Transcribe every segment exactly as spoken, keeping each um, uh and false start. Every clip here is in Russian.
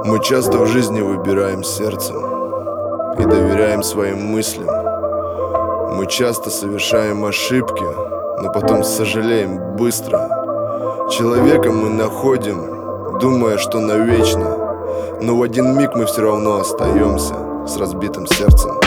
Мы часто в жизни выбираем сердцем и доверяем своим мыслям. Мы часто совершаем ошибки, но потом сожалеем быстро. Человека мы находим, думая, что навечно, но в один миг мы все равно остаемся с разбитым сердцем.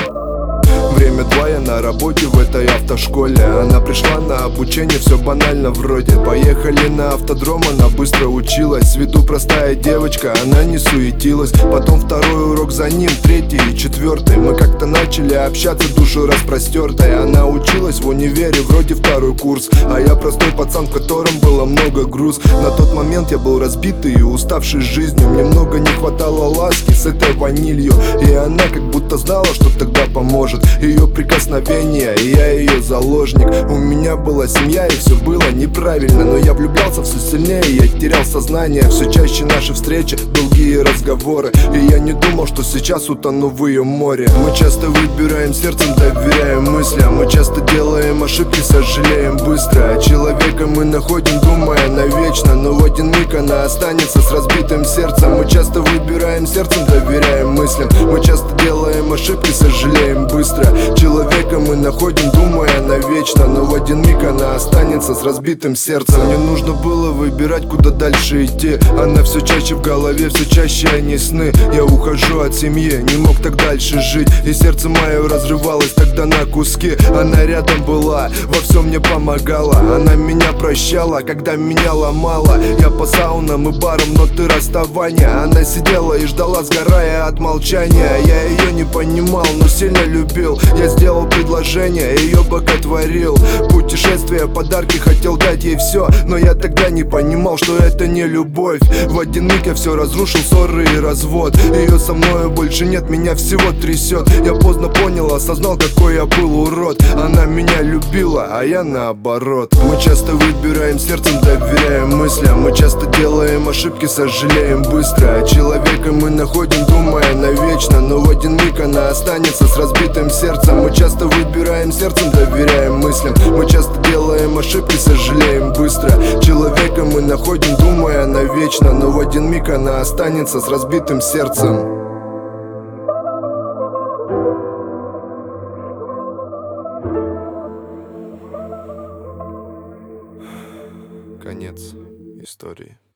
Время два, я на работе в этой автошколе. Она пришла на обучение, все банально вроде. Поехали на автодром, она быстро училась. С виду простая девочка, она не суетилась. Потом второй урок за ним, третий и четвертый. Мы как-то начали общаться, душу распростертой. Она училась в универе, вроде второй курс, а я простой пацан, в котором было много груз. На тот момент я был разбитый и уставший жизнью. Мне много не хватало ласки с этой ванилью. И она как будто знала, что тогда поможет ее прикосновение, и я ее заложник. У меня была семья, и все было неправильно, но я влюблялся все сильнее, я терял сознание. Все чаще наши встречи, долгие разговоры, и я не думал, что сейчас утону в ее море. Мы часто выбираем сердцем, доверяем мыслям. Мы часто делаем ошибки, сожалеем быстро. А человека мы находим, думая навечно, но в один миг она останется с разбитым сердцем. Мы часто выбираем сердцем, доверяем мыслям. Мы часто делаем ошибки, сожалеем быстро. Человека мы находим, думая навечно, но в один миг она останется с разбитым сердцем. Мне нужно было выбирать, куда дальше идти. Она все чаще в голове, все чаще они сны. Я ухожу от семьи, не мог так дальше жить, и сердце мое разрывалось тогда на куски. Она рядом была, во всем мне помогала. Она меня прощала, когда меня ломала. Я по саунам и барам, но ты расставание. Она сидела и ждала, сгорая от молчания. Я ее не понимал, но сильно любил. Я сделал предложение, ее боготворил. Путешествия, подарки, хотел дать ей все, но я тогда не понимал, что это не любовь. В один миг я все разрушил, ссоры и развод. Ее со мною больше нет, меня всего трясет. Я поздно понял, осознал, какой я был урод. Она меня любила, а я наоборот. Мы часто выбираем сердцем, доверяем мыслям. Мы часто делаем ошибки, сожалеем быстро. А человека мы находим, думая навечно, но в один миг она останется с разбитым сердцем. Мы часто выбираем сердцем, доверяем мыслям. Мы часто делаем ошибки, сожалеем быстро. Человека мы находим, думая навечно, но в один миг она останется с разбитым сердцем. Конец истории.